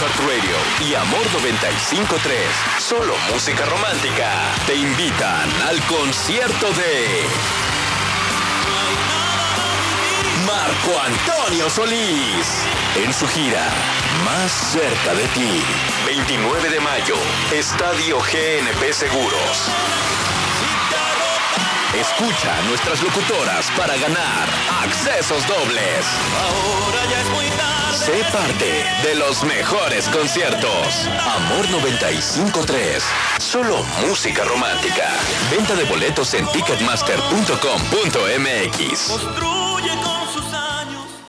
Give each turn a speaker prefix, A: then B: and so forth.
A: iHeartRadio y Amor 95.3, solo música romántica, te invitan al concierto de Marco Antonio Solís en su gira Más cerca de ti. 29 de mayo, Estadio GNP Seguros. Escucha a nuestras locutoras para ganar accesos dobles.
B: Ahora ya es muy tarde.
A: Sé parte de los mejores conciertos. Amor 95.3. Solo música romántica. Venta de boletos en ticketmaster.com.mx.